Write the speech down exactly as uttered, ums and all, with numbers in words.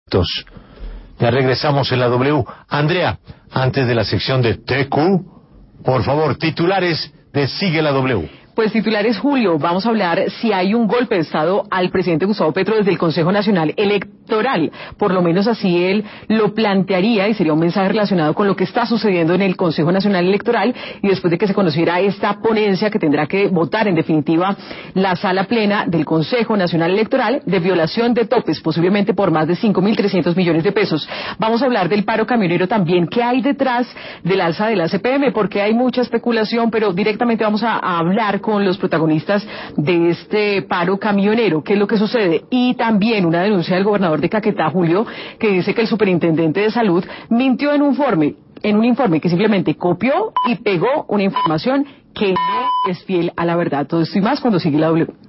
Dos. Ya regresamos en la W. Andrea, antes de la sección de T Q, por favor, titulares de Sigue la W. Pues titulares, Julio, vamos a hablar si hay un golpe de Estado al presidente Gustavo Petro desde el Consejo Nacional Electoral. Por lo menos así él lo plantearía y sería un mensaje relacionado con lo que está sucediendo en el Consejo Nacional Electoral y después de que se conociera esta ponencia que tendrá que votar en definitiva la sala plena del Consejo Nacional Electoral de violación de topes, posiblemente por más de cinco mil trescientos millones de pesos. Vamos a hablar del paro camionero también. ¿Qué hay detrás del alza de la C P M? Porque hay mucha especulación, pero directamente vamos a, a hablar con con los protagonistas de este paro camionero, qué es lo que sucede, y también una denuncia del gobernador de Caquetá, Julio, que dice que el superintendente de salud mintió en un informe, en un informe que simplemente copió y pegó una información que no es fiel a la verdad. Todo esto y más cuando sigue la W.